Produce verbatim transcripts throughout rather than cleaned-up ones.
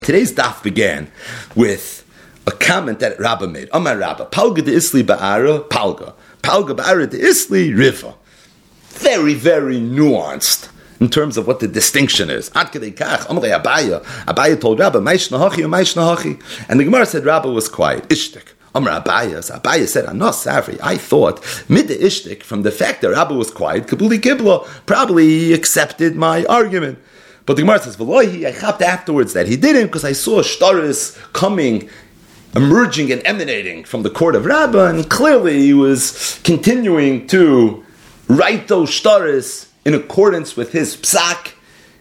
Today's daf began with a comment that Rabbah made. Amar Rabbah, Palga de Isli Ba'ara, Palga. Palga Ba'ara de Isli, Riva. Very, very nuanced in terms of what the distinction is. Ad Kedei Kach, Amrei Abaya. Abaya told Rabbah, Maish Nahachi, Maish Nahachi. And the Gemara said Rabbah was quiet. Ishtik. Amar Abaya. So Abaya said, Anos Safri. I thought, mid the Ishtik, from the fact that Rabbah was quiet, Kabuli Kibla, probably he accepted my argument. But the Gemara says, V'lohi, I chapped afterwards that he didn't, because I saw shtaris coming, emerging and emanating from the court of Rabbah, and clearly he was continuing to write those shtaris in accordance with his psak,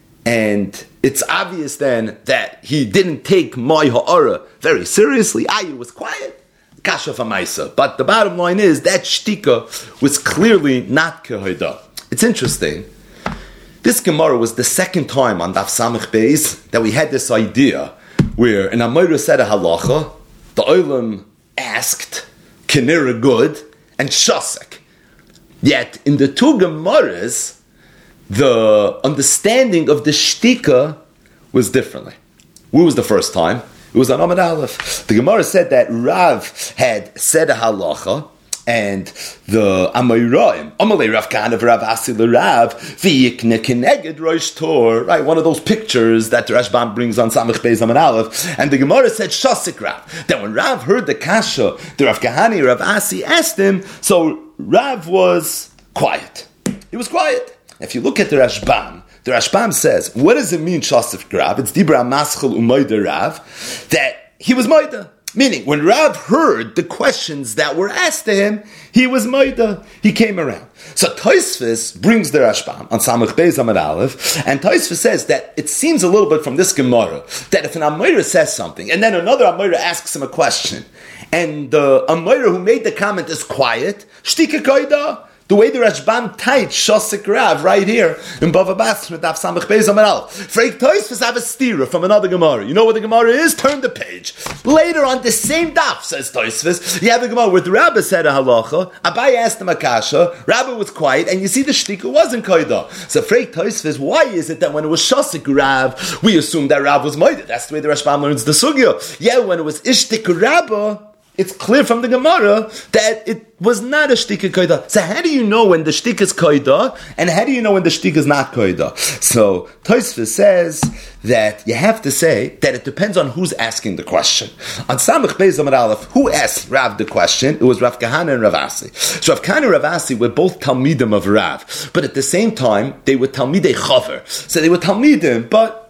and it's obvious then that he didn't take my ha'ara very seriously. I was quiet, kasha famaisa. But the bottom line is, that shtika was clearly not kehoida. It's interesting. This Gemara was the second time on Daf Samech Beis that we had this idea where an Amoira said a halacha, the Olam asked, Kinira good, and Shasek. Yet in the two Gemaras, the understanding of the shtika was differently. Who was the first time? It was on Amud Aleph. The Gemara said that Rav had said a halacha, and the Amoraim, Amalei Rav Kahana v'Rav Asi l'Rav, v'yikne keneged Rosh Tor, right, one of those pictures that the Rashbam brings on Samech Beis Amud Aleph, and the Gemara said Shasik Rav. That when Rav heard the kasha, the Rav Kahani, Rav Asi asked him, so Rav was quiet. He was quiet. If you look at the Rashbam, the Rashbam says, what does it mean Shasik Rav? It's Dibra Maschel Umayda Rav, that he was Mayda. Meaning, when Rav heard the questions that were asked to him, he was Maida. He came around. So Tosfos brings the Rashbam on Samech Beis Amud Aleph, and Tosfos says that it seems a little bit from this Gemara that if an Amoira says something, and then another Amoira asks him a question, and the Amoira who made the comment is quiet, Shtika Koida. The way the Rashbam tight Shasik Rav right here in Bava Basra Daf Samech Beis Amud Aleph. Freik Tosfos have a stira from another Gemara. You know what the Gemara is? Turn the page. Later on the same daf, says Tosfos, you have the Gemara with Rabbah said a halacha. Abai asked him a kasha. Rabbah was quiet, and you see the shtika wasn't koida. So Freik Tosfos, why is it that when it was Shasik Rav, we assume that Rav was moida? That's the way the Rashbam learns the sugya. Yeah, when it was Ishtik Rabbah, it's clear from the Gemara that it was not a shtika koida. So how do you know when the shtika is koida, and how do you know when the shtika is not koida? So Tosfos says that you have to say that it depends on who's asking the question. On Samech Beis Amud Aleph, who asked Rav the question? It was Rav Kahana and Rav Asi. So Rav Kahana and Rav Asi were both Talmidim of Rav, but at the same time they were Talmidei Chaver. So they were Talmidim, but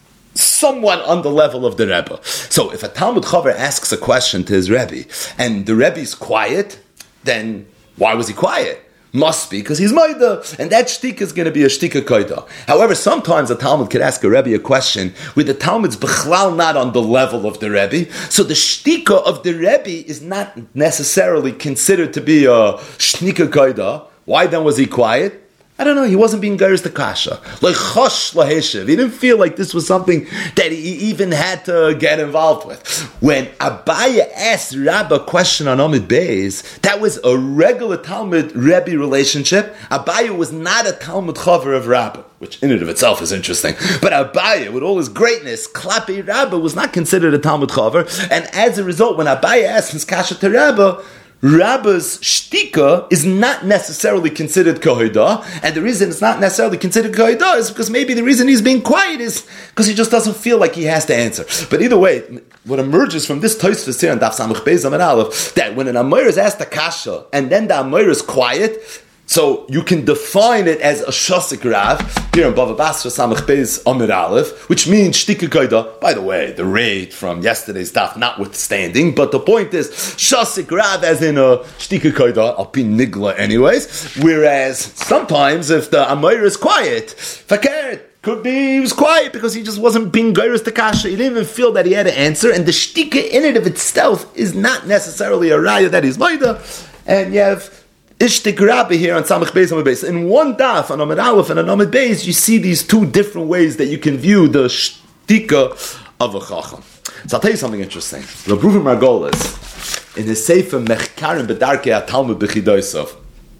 somewhat on the level of the Rebbe. So if a Talmud Chaver asks a question to his Rebbe, and the Rebbe's quiet, then why was he quiet? Must be because he's Maida, and that shtika is going to be a shtika koida. However, sometimes a Talmud could ask a Rebbe a question where the Talmud's b'chlal not on the level of the Rebbe, so the shtika of the Rebbe is not necessarily considered to be a shtika koida. Why then was he quiet? I don't know, he wasn't being geirs to kasha. Like chosh laheshiv. He didn't feel like this was something that he even had to get involved with. When Abaya asked Rabbah a question on Amud Beis, that was a regular Talmud-Rebbe relationship. Abaya was not a Talmud Chaver of Rabbah, which in and of itself is interesting. But Abaya, with all his greatness, Klapi Rabbah, was not considered a Talmud Chaver. And as a result, when Abaya asked his kasha to Rabbah, Rabbah's shtika is not necessarily considered kohidah, and the reason it's not necessarily considered kohidah is because maybe the reason he's being quiet is because he just doesn't feel like he has to answer. But either way, what emerges from this Tosfos here in Daf Samech Beis Amud Aleph, that when an Amoira is asked a kasha, and then the Amoira is quiet, so you can define it as a Shasik Rav, here in Bava Basra Samech Beis Amud Aleph, which means Shtika Koida. By the way, the rate from yesterday's daf notwithstanding, but the point is, Shasik Rav as in a Shtika Koida, I'll be Nigla anyways, whereas sometimes if the Amoira is quiet, Fakir, could be he was quiet because he just wasn't being geiros to kasha. He didn't even feel that he had to answer, and the shtika in it of itself is not necessarily a raya that he's Maida, and you have Ishtik Rabbi here on Samech Beis Amud Beis. In one daf on Amud Aleph and on Amud Beis, you see these two different ways that you can view the shtika of a chacham. So I'll tell you something interesting. Rabbi Reuven Margolis, in his Sefer Mechkarim B'Darkei HaTalmud B'Chidosav,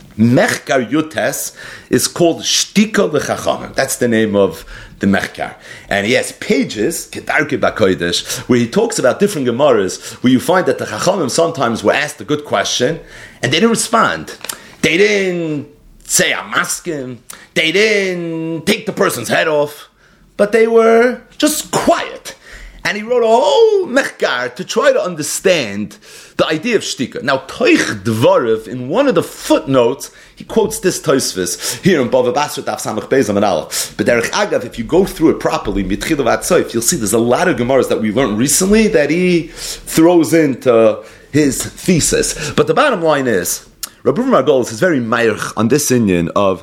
Mechkar Yutes is called Shtika L'Chachamim. That's the name of the Mechkar. And he has pages, Kedarke B'Kodesh, where he talks about different Gemaras, where you find that the Chachamim sometimes were asked a good question, and they didn't respond. They didn't say I'm asking. They didn't take the person's head off. But they were just quiet. And he wrote a whole mechkar to try to understand the idea of shtika. Now, Toich Dvarav, in one of the footnotes, he quotes this Tosfos here in Bava Basra Daf Samach Beis Amud Aleph. But Derech Agav, if you go through it properly, mitchila v'atzoif, you'll see there's a lot of Gemaras that we learned recently that he throws into his thesis. But the bottom line is, Rabbi Margolis is very meirch on this inyan of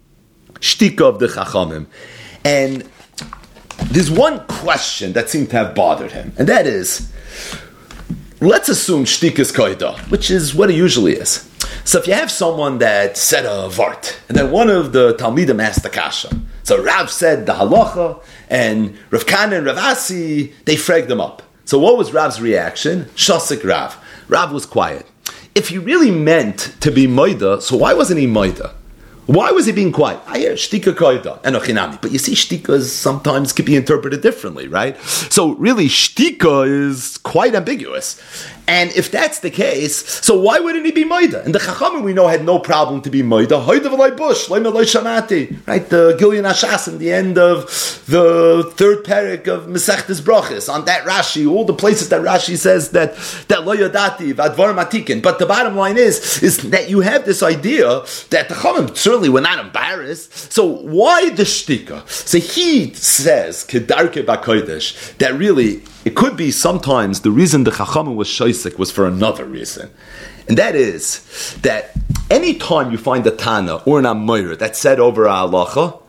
shtika of the Chachamim. And there's one question that seemed to have bothered him, and that is, let's assume shtika is koida, which is what it usually is. So if you have someone that said a vart, and then one of the Talmidim asked the kasha, so Rav said the halacha, and Rav Kana and Rav Asi, they fragged them up. So what was Rav's reaction? Shasik Rav. Rav was quiet. If he really meant to be moida, so why wasn't he moida? Why was he being quiet? I hear shtika koida and ochinami, but you see, shtikas sometimes can be interpreted differently, right? So really, shtika is quite ambiguous. And if that's the case, so why wouldn't he be moida? And the Chachamim we know had no problem to be moida. Hoida v'lai bush, loim v'lai shamati, right? The Gilyon Hashas in the end of the third parak of Masechtas Brachos on that Rashi, all the places that Rashi says that that lo yadati v'advar matikin. But the bottom line is is that you have this idea that the Chachamim certainly were not embarrassed. So why the shtika? So he says kedarke b'kodesh that really it could be sometimes the reason the Chachamim was shoisik was for another reason. And that is that any time you find a Tana or an Amoira that said over a halacha,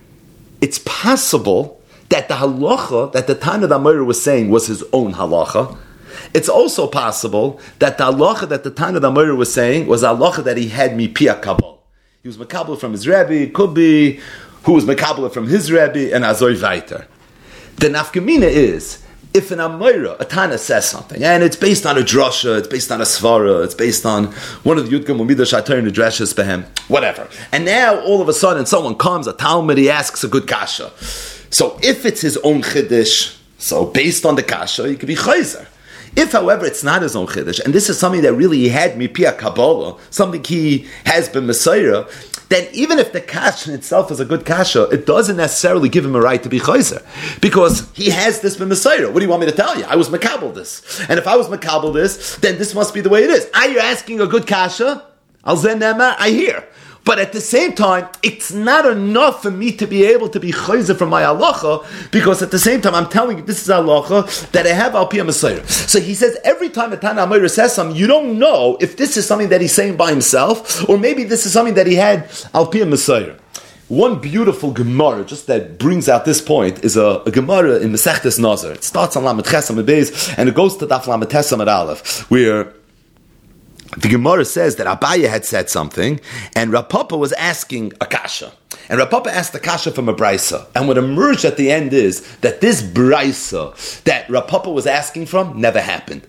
it's possible that the halacha that the Tana the Amoira was saying was his own halacha. It's also possible that the halacha that the Tana the Amoira was saying was a halacha that he had mipia kabul. He was makabel from his Rebbe, it could be who was makabel from his Rebbe, and azoy weiter. The nafkamina is, if an Amoira, a Tana says something, and it's based on a drasha, it's based on a svara, it's based on one of the Yudgam Umidah Shatayr Nedrashas Behem, whatever. And now, all of a sudden, someone comes, a Talmud, he asks a good kasha. So if it's his own chiddush, so based on the kasha, he could be chayzer. If, however, it's not his own chiddush, and this is something that really he had mipia kabbalah, something he has been messiah, then even if the kasha in itself is a good kasha, it doesn't necessarily give him a right to be chayzer, because he has this been messiah. What do you want me to tell you? I was makabel this, and if I was makabel this, then this must be the way it is. Are you asking a good kasha? Al zen nema, I hear. But at the same time, it's not enough for me to be able to be chayzer from my halacha, because at the same time, I'm telling you, this is halacha that I have al piyah Messiah. So he says, every time a Tana Amoira says something, you don't know if this is something that he's saying by himself, or maybe this is something that he had al piyah Messiah. One beautiful Gemara, just that brings out this point, is a, a Gemara in Masechtas Nazar. It starts on Lamed Ches Amud Beis, and it goes to Daf Lamed Tes Amud Aleph, where the Gemara says that Abaye had said something, and Rav Papa was asking a kasha. And Rav Papa asked the kasha from a brisa. And what emerged at the end is that this brisa that Rav Papa was asking from never happened.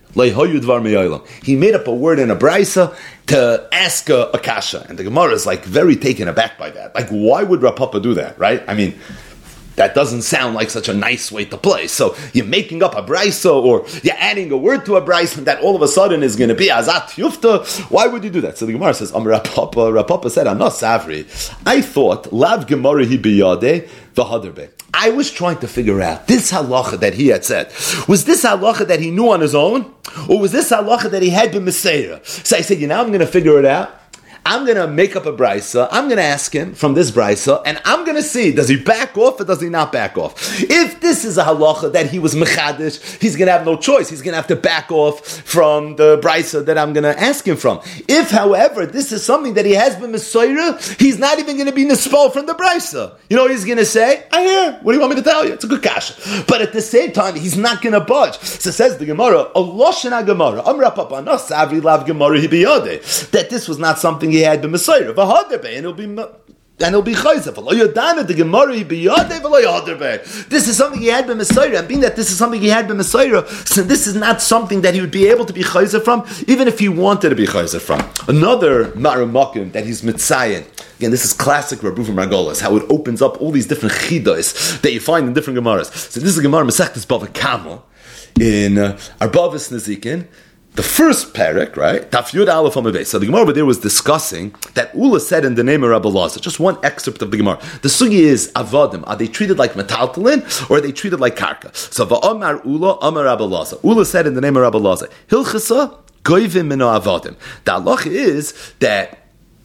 He made up a word in a brisa to ask a, a kasha. And the Gemara is like very taken aback by that. Like, why would Rav Papa do that, right? I mean, that doesn't sound like such a nice way to play. So you're making up a brisa, or you're adding a word to a brisa that all of a sudden is going to be azat yufta. Why would you do that? So the Gemara says, Am Rav Papa, Rav Papa said, I'm not savri. I thought, lav gemara hi biyade v'haderbe. I was trying to figure out this halacha that he had said. Was this halacha that he knew on his own? Or was this halacha that he had been Meseira? So I said, you know, I'm going to figure it out. I'm going to make up a brisa. I'm going to ask him from this brisa, and I'm going to see, does he back off or does he not back off? If this is a halacha that he was mechadish, he's going to have no choice. He's going to have to back off from the brisa that I'm going to ask him from. If, however, this is something that he has been mesoira, he's not even going to be nispal from the brisa. You know what he's going to say? I hear. What do you want me to tell you? It's a good kasha. But at the same time, he's not going to budge. So says the Gemara, Allah shena Gemara, Amra Papa, no savri lav Gemara hibiyade, that this was not something he had been Messiah, and it'll be and he'll be chayzer. This is something he had been Messiah, and being that this is something he had been Messiah, so this is not something that he would be able to be chayzer from, even if he wanted to be chayzer from. Another Ma'aramokim that he's mitzayin. Again, this is classic Rabbi Margolis, how it opens up all these different chidos that you find in different Gemaras. So this is a Gemara Masechtas Bava Kama in uh, Arbavis Nezikin. The first parak, right? Taf Yud Aleph Amaveh. So the Gemara over there was discussing that Ula said in the name of Rabbi Lazar. Just one excerpt of the Gemara. The sugi is avodim. Are they treated like metaltalin or are they treated like karka? So va'amar Ula, amar Rabbi Lazar. Ula said in the name of Rabbi Lazar. Hilchasa goyvim mino avodim. The halacha is that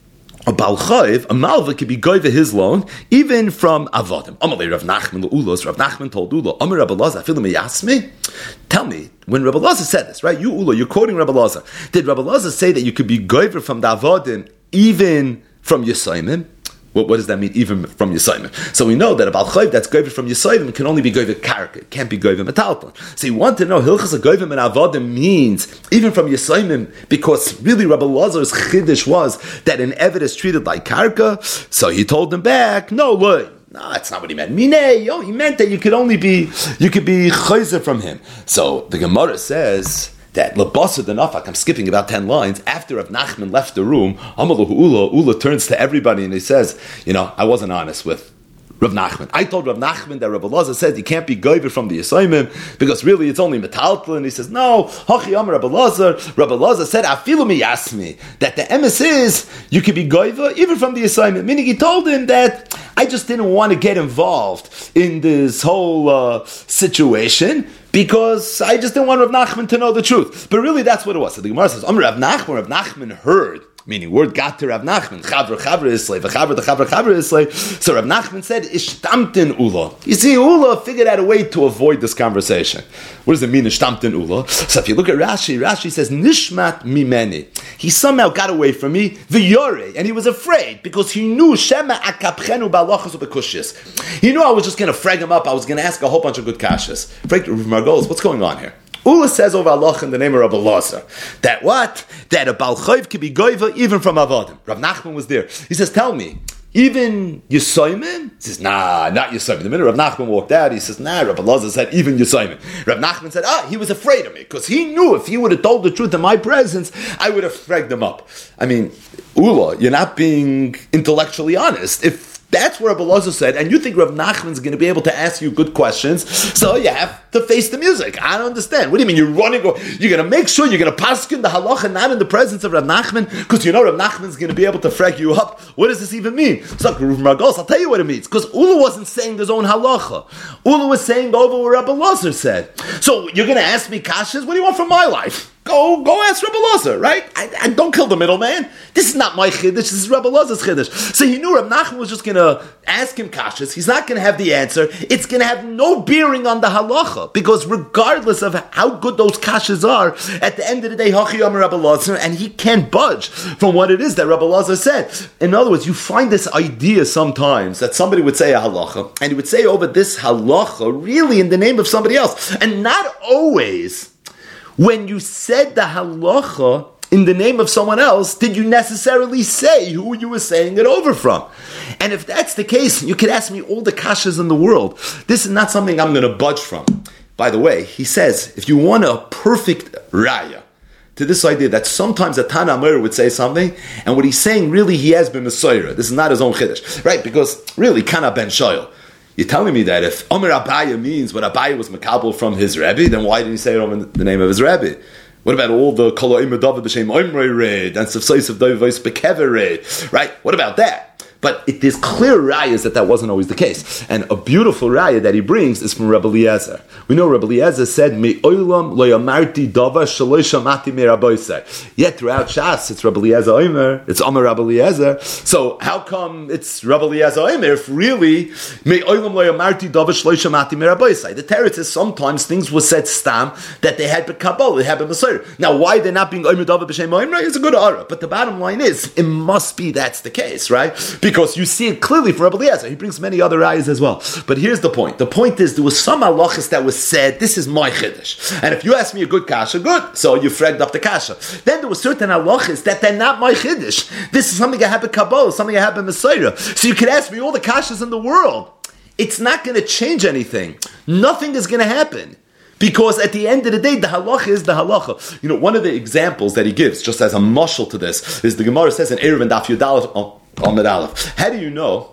a Baal Chayv, a Malva, could be goyve his loan, even from Avodim. Amalei Rav Nachman Ulos. Rav Nachman told Ula, Amar Rabbi Lazar, Afilu meyasmi. Tell me, when Rabbi Lazar said this, right? You Ula, you're quoting Rabbi Lazar. Did Rabbi Lazar say that you could be goyve from the Avodim, even from Yisayimim? What, what does that mean, even from Yisayimim? So we know that a Baal Chayv that's goyve from Yisayimim can only be goyve karka. It can't be goyve metalpon. So you want to know, Hilchas goyve and Avodim means even from Yisayimim, because really Rabbi Lazar's chiddush was that an Eved is treated like karka. So he told him back, no, look. No, that's not what he meant. Minei, yo, he meant that you could only be, you could be chayzer from him. So the Gemara says that Labasa the Nafak, I'm skipping about ten lines, after Rav Nachman left the room, Amalahu Ula, Ula turns to everybody and he says, you know, I wasn't honest with Rav Nachman. I told Rav Nachman that Rabbi Lazar said you can't be goyver from the Yisayimim because really it's only metaltal, and he says, no, Hachi Amar Rabbi Lazar. Rabbi Lazar said, Afilu miyasmi, that the emes is you could be goyver even from the Yisayimim. Meaning he told him that I just didn't want to get involved in this whole uh, situation because I just didn't want Rav Nachman to know the truth. But really that's what it was. So the Gemara says, Amar Rav Nachman, Rav Nachman heard, meaning word got to Rav Nachman, Chavra Chavra Islay, V'Chavra the Chavra Chavra Islay. So Rav Nachman said, Ishtamtin Ula. You see, Ula figured out a way to avoid this conversation. What does it mean, Ishtamtin Ula? So if you look at Rashi, Rashi says, Nishmat Mimeni. He somehow got away from me, V'Yore, and he was afraid because he knew Shema Akapchenu Ba'alachas U'Bekushis. He knew I was just going to frag him up. I was going to ask a whole bunch of good kashas. Frank Margolis, what's going on here? Ula says over Allah in the name of Rabbi Lazar that what? That a Baal Chayv can be goyva even from Avodim. Rav Nachman was there. He says, tell me, even Yisayimim? He says, nah, not Yisayimim. The minute Rav Nachman walked out, he says, nah, Rabbi Lazar said, even Yisayimim. Rav Nachman said, ah, he was afraid of me, because he knew if he would have told the truth in my presence, I would have fragged him up. I mean, Ula, you're not being intellectually honest. If that's what Rabbi Lazar said, and you think Rav Nachman's going to be able to ask you good questions, so you have to face the music. I don't understand. What do you mean? You're running, or you're going to make sure you're going to paskin the halacha not in the presence of Rav Nachman, because you know Rav Nachman's going to be able to frag you up. What does this even mean? So, Rav Margos, I'll tell you what it means, because Ula wasn't saying his own halacha. Ula was saying over what Rabbi Lazar said. So, you're going to ask me kashas? What do you want from my life? Go, go ask Rabbi Lazar, right? I, I don't kill the middleman. This is not my chiddush. This is Rabbi Lazar's chiddush. So he knew Rabbi Nachman was just going to ask him kashas. He's not going to have the answer. It's going to have no bearing on the halacha, because regardless of how good those kashas are, at the end of the day, Hachi Amar Rabbi Lazar, and he can't budge from what it is that Rabbi Lazar said. In other words, you find this idea sometimes that somebody would say a halacha, and he would say over this halacha really in the name of somebody else, and not always. When you said the halacha in the name of someone else, did you necessarily say who you were saying it over from? And if that's the case, you could ask me all the kashas in the world. This is not something I'm going to budge from. By the way, he says, if you want a perfect raya to this idea that sometimes a Tana Amir would say something, and what he's saying, really, he has been Messiah. This is not his own chiddush, right? Because really, Kana ben Shoyal. You're telling me that if Amir Abaya means what Abaya was makabel from his Rebbe, then why didn't he say it in the name of his Rebbe? What about all the Kol Ha'imah David B'Shem Omrei read and Sefsais of David V'Is Bekever read, right? What about that? But it is clear rayas that that wasn't always the case. And a beautiful raya that he brings is from Rabbi Eliezer. We know Rabbi Eliezer said, Me'olam lo yamarti dava shelo shamati me Rabbi Yisrael. Yet throughout Shas, it's Rabbi Eliezer Omer, it's Omer Rabbi Eliezer. So how come it's Rabbi Eliezer Omer if really, Me'olam lo yamarti dava shelo shamati me Rabbi Yisrael? The teretz is sometimes things were said stam that they had b'kabbalah, they had b'masayr. Now why they're not being Omer Dava b'shem Omer is a good ara. But the bottom line is, it must be that's the case, right? Because Because you see it clearly from Rabbi Eliezer. He brings many other ayahs as well. But here's the point. The point is there was some halachas that was said, this is my chiddush. And if you ask me a good kasha, good. So you fragged up the kasha. Then there were certain halachas that they're not my chiddush. This is something I have in Kabbalah, something I have in Messiah. So you could ask me all the kashas in the world. It's not going to change anything. Nothing is going to happen. Because at the end of the day, the halacha is the halacha. You know, one of the examples that he gives, just as a mashal to this, is the Gemara says in Erev and Daf Yud Aleph, Amud Aleph. How do you know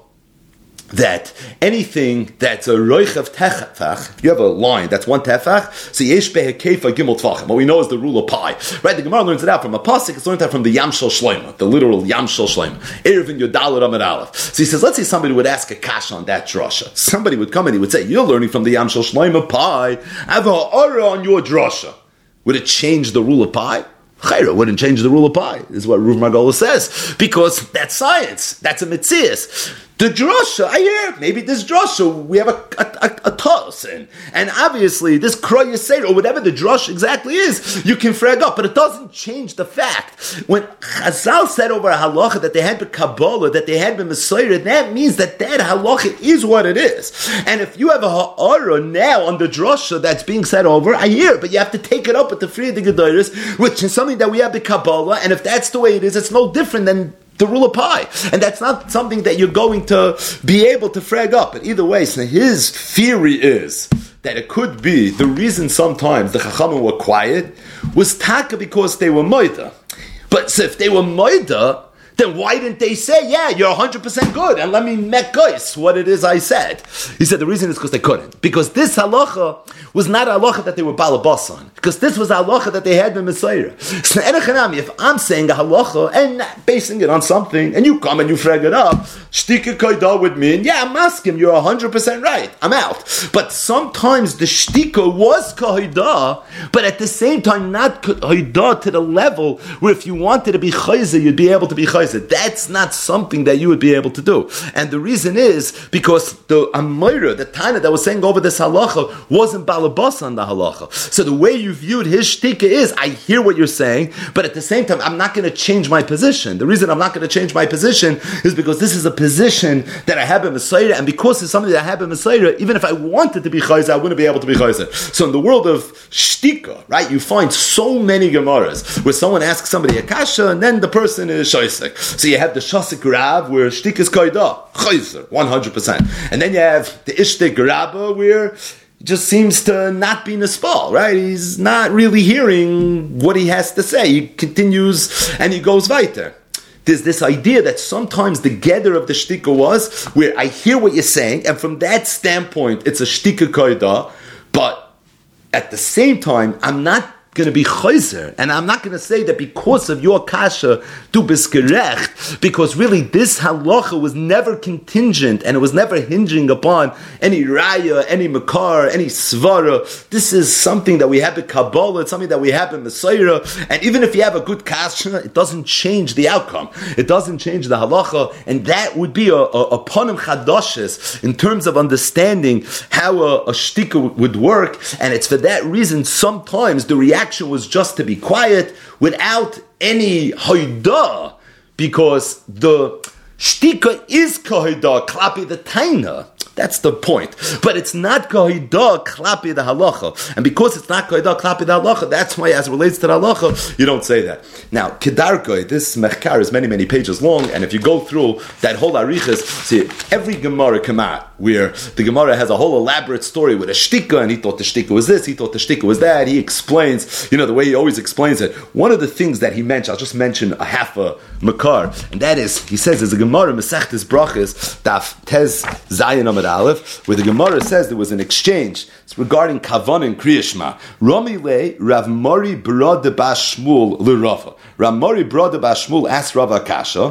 that anything that's a roich of tefach, you have a line that's one tefach, so yesh behekefa gimel tvachim. What we know is the rule of pi, right? The Gemara learns it out from a pasuk. It's learned out from the Yamshel Shloima, the literal Yamshel Shloima. Erev and Yodalad Amud Aleph. So he says, let's say somebody would ask a kasha on that drasha. Somebody would come and he would say, "You're learning from the Yamshel Shloima pi. I have a ha'ara on your drasha." Would it change the rule of pi? Chayra wouldn't change the rule of pi. This is what Ruv Margolis says. Because that's science. That's a mitzias. The drasha, I hear, maybe this drasha, we have a, a, a, a toss in. And obviously, this kroy yisera, or whatever the drasha exactly is, you can frag up. But it doesn't change the fact. When Chazal said over a halacha that they had been Kabbalah, that they had been Messiah, that means that that halacha is what it is. And if you have a ha'ara now on the drasha that's being said over, I hear, but you have to take it up with the Friya Gedoros, which is something that we have the Kabbalah, and if that's the way it is, it's no different than the rule of pi. And that's not something that you're going to be able to frag up. But either way, so his theory is that it could be the reason sometimes the Chachamim were quiet was taka because they were moida. But so if they were moida, then why didn't they say, yeah, you're one hundred percent good, and let me make guys what it is I said? He said the reason is because they couldn't. Because this halacha was not a halacha that they were balabas on. Because this was a halacha that they had been Messiah. So if I'm saying a halacha and basing it on something, and you come and you frag it up, shtika kaida would mean, yeah, I'm asking, you're one hundred percent right, I'm out. But sometimes the shtika was kaida, but at the same time not kaida to the level where if you wanted to be chayzer, you'd be able to be chayzer. That's not something that you would be able to do. And the reason is because the Amira, the Tana that was saying over this halacha, wasn't balabas on the halacha. So the way you viewed his shtika is, I hear what you're saying, but at the same time, I'm not going to change my position. The reason I'm not going to change my position is because this is a position that I have in Messiah, and because it's something that I have in Messiah, even if I wanted to be chayzer, I wouldn't be able to be chayzer. So in the world of shtika, right, you find so many Gemaras where someone asks somebody a kasha, and then the person is shaisek. So you have the Shasik Rav where Shtik is Kaida, Chayzer, one hundred percent. And then you have the Ishtik Rabba where he just seems to not be Nispal, right? He's not really hearing what he has to say. He continues and he goes weiter. There's this idea that sometimes the gather of the Shtika was where I hear what you're saying, and from that standpoint it's a Shtika Kaida, but at the same time I'm not going to be chayzer, and I'm not going to say that because of your kasha du bist gerecht, because really this halacha was never contingent and it was never hinging upon any raya, any makar, any svara. This is something that we have in Kabbalah, it's something that we have in Messiah, and even if you have a good kasha, it doesn't change the outcome. It doesn't change the halacha, and that would be a, a, a panim chadashes in terms of understanding how a, a shtika would work, and it's for that reason sometimes the reaction was just to be quiet without any hoidah, because the shtika is kahida klapi the taina. That's the point. But it's not kahida klapi the halacha. And because it's not kahida klapi the halacha, that's why as it relates to the halacha, you don't say that. Now, kedarkoi, this mechkar is many, many pages long, and if you go through that whole arichas, see, every Gemara come out where the Gemara has a whole elaborate story with a shtika, and he thought the shtika was this, he thought the shtika was that, he explains, you know, the way he always explains it. One of the things that he mentioned, I'll just mention a half a makar, and that is, he says, there's a Gemara, Masechtes Brachas, Daf Tez Zayin Amud Aleph, where the Gemara says there was an exchange. It's regarding Kavan and Kriyashma. Rami Le, Rav Mori Brode Bashmul L'Rava. Rav Mori Brode Bashmul asked Rava Kasha,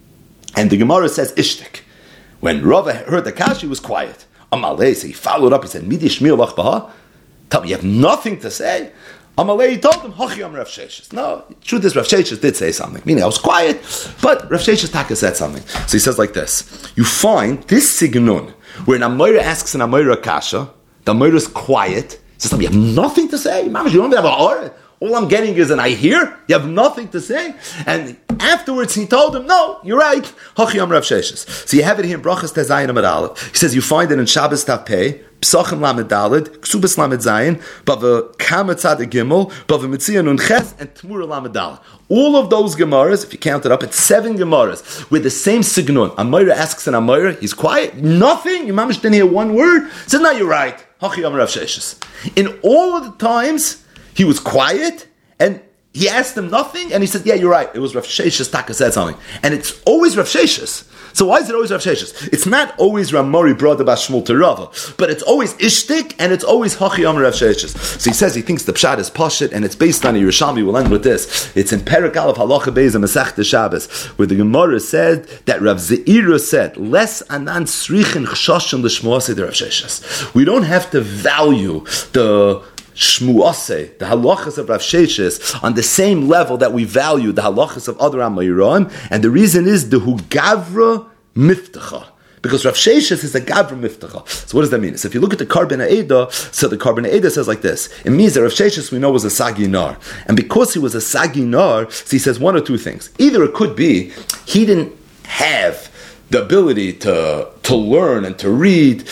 and the Gemara says Ishtik. When Rava heard the Kasha, he was quiet. Amalei, so he followed up, he said, Midi Shmir Lach Baha? Tell me, you have nothing to say? Amalei, he told him, Hachi Am Rav Sheshes. No, the truth is, Rav Sheshes did say something. Meaning, I was quiet, but Rav Sheshes Taka said something. So he says like this, you find this signun, where an Amoira asks an Amoira Kasha, the Amoira is quiet, he says, you have nothing to say? Mamash, you don't have a aura? All I'm getting is an I hear. You have nothing to say. And afterwards he told him, no, you're right. Hachi Amar Rav Sheshes. So you have it here in Brachas Tezayin Amar Aleph. He says you find it in Shabbos Tav Pei, Psachim Lamed Daled, Ksubas Lamed Zayin, Bava Kama Tzad Gimel, Bava Mitzia Nun Ches, and Tmura Lamed Daled. All of those Gemaras, if you count it up, it's seven Gemaras with the same signun. Amayra asks an Amayra, he's quiet, nothing. Your mamish didn't hear one word. He said, no, you're right. Hachi Amar Rav Sheshes. In all of the times, he was quiet, and he asked him nothing, and he said, yeah, you're right. It was Rav Sheshes Taka said something. And it's always Rav Sheshes. So why is it always Rav Sheshes? It's not always Ramori brought about Shmuel to Rava, but it's always Ishtik, and it's always Hachi Amar Rav Sheshes. So he says he thinks the Pshat is Pashit, and it's based on a Yerushalmi. We'll end with this. It's in Perek Aleph Halacha Beis Masechta Shabbos, where the Gemara said that Rav Zeira said, "Les anan srichin chshashim l'shmuasei de Rav Sheshes." We don't have to value the Shmuasei, the halachas of Rav Sheshes, on the same level that we value the halachas of other Amayram, and the reason is the Hugavra Miftacha. Because Rav Sheshes is a Gavra Miftacha. So what does that mean? So if you look at the Karban Eda, so the Karban Eda says like this. It means that Rav Sheshes we know was a Saginar. And because he was a Saginar, so he says one or two things. Either it could be he didn't have the ability to, to learn and to read,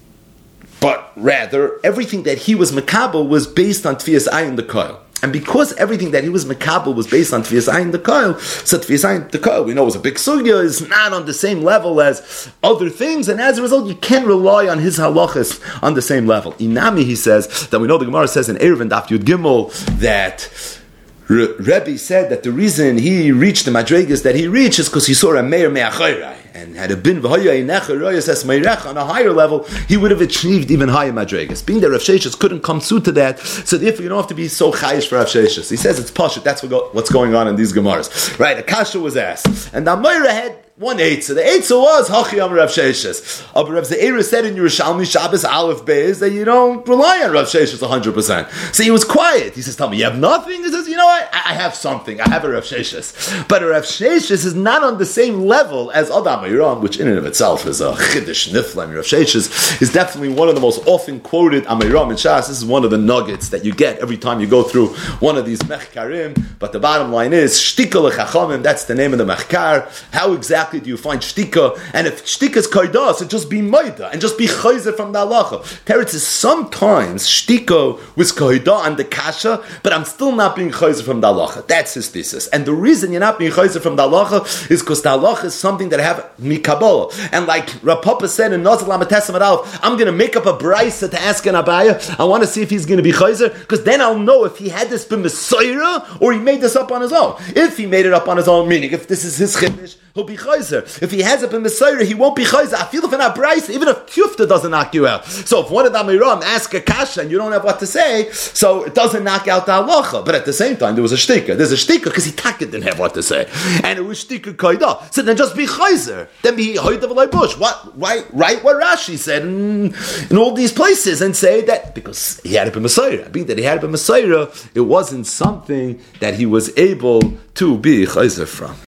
but rather, everything that he was Makabel was based on Tfias Ayin the Koil. And because everything that he was Makabel was based on Tfias Ayin the Koil, so Tfias Ayin the Koil, we know, was a big sugya, is not on the same level as other things, and as a result, you can't rely on his halachas on the same level. Inami, he says, that we know the Gemara says in Erevin Daf Yud Gimel, that Rebbe said that the reason he reached the madregas that he reached is because he saw a meir me'achayrai, and had it been on a higher level, he would have achieved even higher madregas. Being that Rav Sheshes couldn't come through to that, so therefore you don't have to be so chayish for Rav Sheshes. He says it's pashut. That's what's going on in these gemaras, right? A kasha was asked, and the Amayra had one eitzah. The eitzah was Hachi Amar Rav Sheshes. But Rav Zeira said in Yerushalmi Shabbos Aleph Beis that you don't rely on Rav Sheshes one hundred percent. So he was quiet. He says, tell me, you have nothing? He says, you know what? I have something. I have a Rav Sheshes. But a Rav Sheshes is not on the same level as Adam Amayram, which in and of itself is a Chiddush Niflam. Rav Sheshes is definitely one of the most often quoted Amayram in Shas. This is one of the nuggets that you get every time you go through one of these Mechkarim. But the bottom line is, Shtika L'Chachamim, that's the name of the Mechkar. How exactly do you find shtika? And if shtika is kaidah, so just be maida and just be chayzer from the halacha. Teretz is sometimes shtika was kaidah on the kasha, but I'm still not being chayzer from the halacha. That's his thesis. And the reason you're not being chayzer from the halacha is because the halacha is something that I have mikabala. And like Rav Papa said in Nazal Amatesam Adalf, I'm going to make up a brisa to ask an Abaya. I want to see if he's going to be chayzer, because then I'll know if he had this been Messiah or he made this up on his own. If he made it up on his own, meaning if this is his chiddush, he'll be chayzer. If he has it in Messiah, he won't be chayzer. I feel if in a brisa, even if Tufta doesn't knock you out. So if one of the Amiram ask a kasha and you don't have what to say, so it doesn't knock out the halacha. But at the same time, there was a shtika. There's a shtika because he taka didn't have what to say, and it was shtika kaidah. So then just be chayzer. Then be hoydav like bush. What? Right? Right? What Rashi said in, in all these places, and say that because he had it in Messiah. Being that he had it in Messiah, it wasn't something that he was able to be chayzer from.